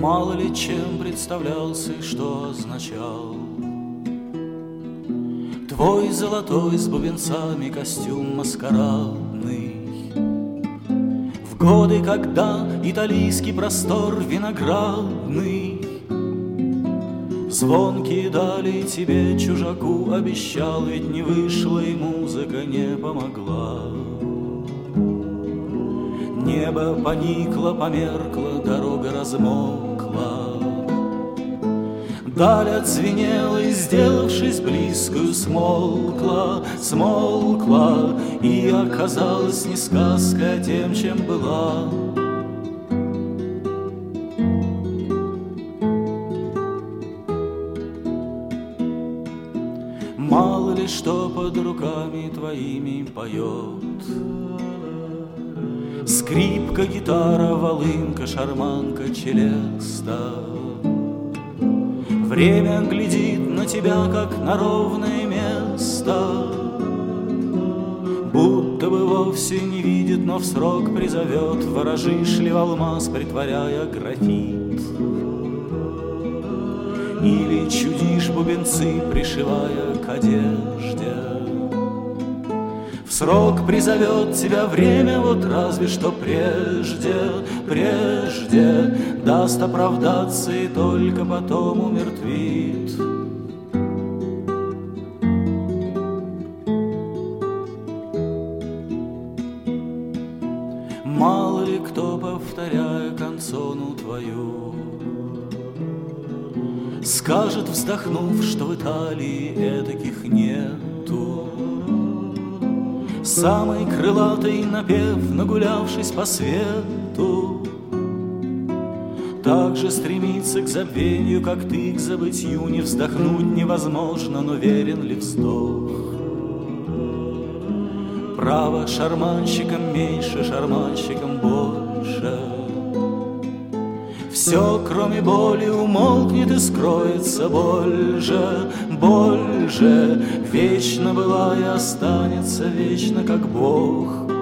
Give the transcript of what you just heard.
Мало ли чем представлялся и что означал твой золотой с бубенцами костюм маскарадный. В годы, когда италийский простор виноградный звонкие дали тебе, чужаку, обещал, ведь не вышла и музыка не помогла. Небо поникло, померкло, дорога размокла. Даль отзвенела и, сделавшись близкою, смолкла, смолкла, и оказалась не сказка, а тем, чем была. Мало ли что под руками твоими поет. Скрипка, гитара, волынка, шарманка, челеста. Время глядит на тебя, как на ровное место, будто бы вовсе не видит, но в срок призовет. Ворожишь ли в алмаз, притворяя графит, или чудишь бубенцы, пришивая к одежде? В срок призовет тебя время, вот разве что прежде, прежде даст оправдаться и только потом умертвит. Мало ли кто, повторяя канцону твою, скажет, вздохнув, что в Италии этаких нету. Самый крылатый напев, нагулявшись по свету, так же стремится к забвению, как ты к забытью. Не вздохнуть невозможно, но верен ли вздох? Право, шарманщикам меньше, шарманщикам больше. Все, кроме боли, умолкнет и скроется боль же, боль же. Вечно была и останется вечно, как Бог.